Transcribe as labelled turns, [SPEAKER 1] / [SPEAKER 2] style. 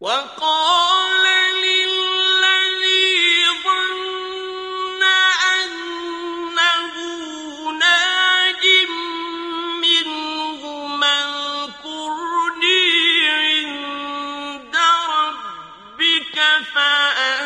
[SPEAKER 1] وقال للذي ظن أنه ناج منهما اذكرني عند ربك فأنساه